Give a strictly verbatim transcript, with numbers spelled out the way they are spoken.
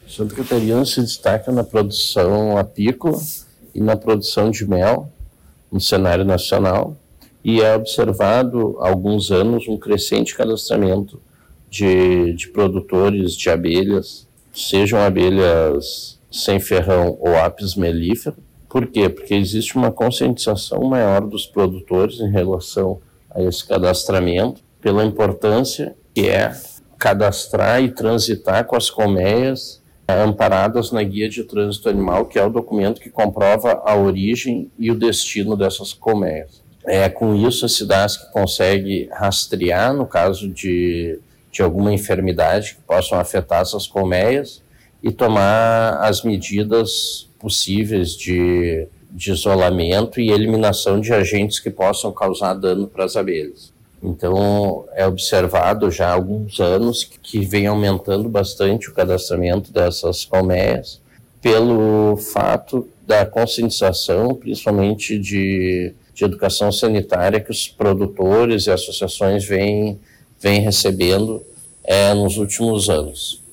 Santa Catarina se destaca na produção apícola e na produção de mel no cenário nacional, e é observado há alguns anos um crescente cadastramento de, de produtores de abelhas, sejam abelhas sem ferrão ou apis mellifera. Por quê? Porque existe uma conscientização maior dos produtores em relação a esse cadastramento, pela importância que é cadastrar e transitar com as colmeias amparadas na Guia de Trânsito Animal, que é o documento que comprova a origem e o destino dessas colmeias. É, com isso, a SIDASC consegue rastrear, no caso de, de alguma enfermidade que possam afetar essas colmeias, e tomar as medidas possíveis de, de isolamento e eliminação de agentes que possam causar dano para as abelhas. Então, é observado já há alguns anos que vem aumentando bastante o cadastramento dessas colmeias, pelo fato da conscientização, principalmente de, de educação sanitária, que os produtores e associações vêm, vêm recebendo é, nos últimos anos.